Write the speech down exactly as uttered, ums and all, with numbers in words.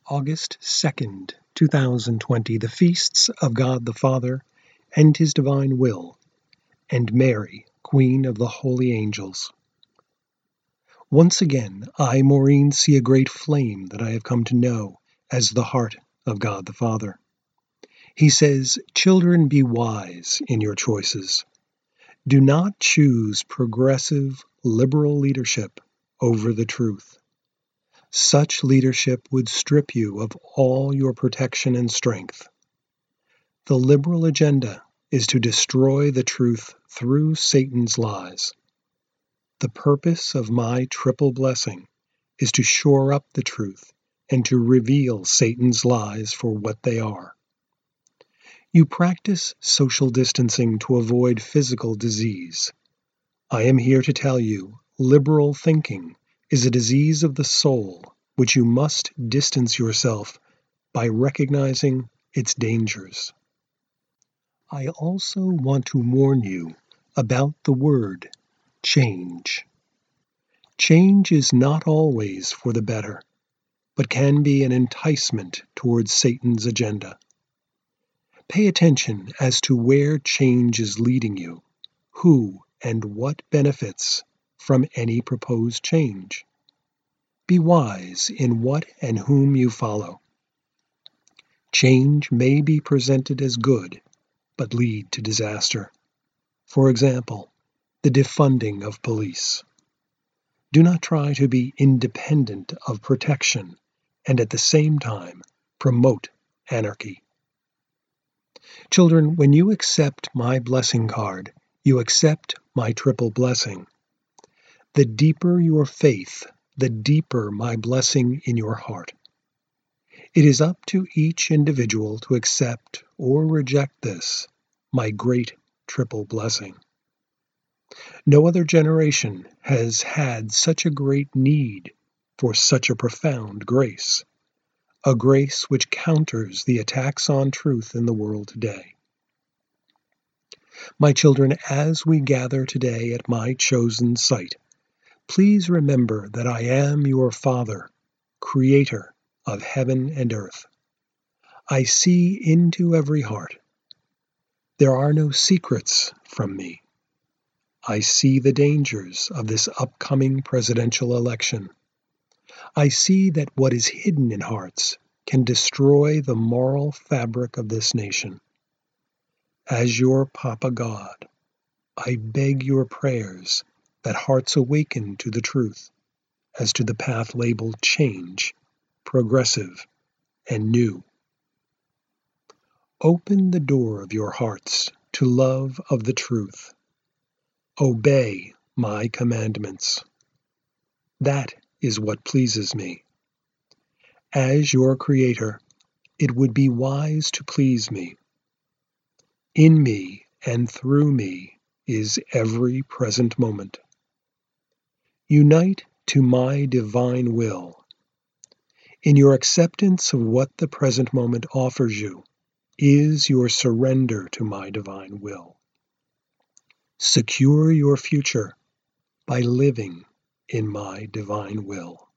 August second, two thousand twenty, the feasts of God the Father and His divine will, and Mary, Queen of the Holy Angels. Once again, I, Maureen, see a great flame that I have come to know as the heart of God the Father. He says, "Children, be wise in your choices. Do not choose progressive, liberal leadership over the truth. Such leadership would strip you of all your protection and strength. The liberal agenda is to destroy the truth through Satan's lies. The purpose of my triple blessing is to shore up the truth and to reveal Satan's lies for what they are. You practice social distancing to avoid physical disease. I am here to tell you, liberal thinking is a disease of the soul which you must distance yourself by recognizing its dangers. I also want to warn you about the word change. Change is not always for the better, but can be an enticement towards Satan's agenda. Pay attention as to where change is leading you, who and what benefits from any proposed change. Be wise in what and whom you follow. Change may be presented as good, but lead to disaster. For example, the defunding of police. Do not try to be independent of protection and at the same time promote anarchy. Children, when you accept my blessing card, you accept my triple blessing. The deeper your faith, the deeper my blessing in your heart. It is up to each individual to accept or reject this, my great triple blessing. No other generation has had such a great need for such a profound grace, a grace which counters the attacks on truth in the world today. My children, as we gather today at my chosen site, please remember that I am your Father, Creator of heaven and earth. I see into every heart. There are no secrets from me. I see the dangers of this upcoming presidential election. I see that what is hidden in hearts can destroy the moral fabric of this nation. As your Papa God, I beg your prayers that hearts awaken to the truth as to the path labeled change, progressive, and new. Open the door of your hearts to love of the truth. Obey my commandments. That is what pleases me. As your Creator, it would be wise to please me. In me and through me is every present moment. Unite to my divine will. In your acceptance of what the present moment offers you is your surrender to my divine will. Secure your future by living in my divine will.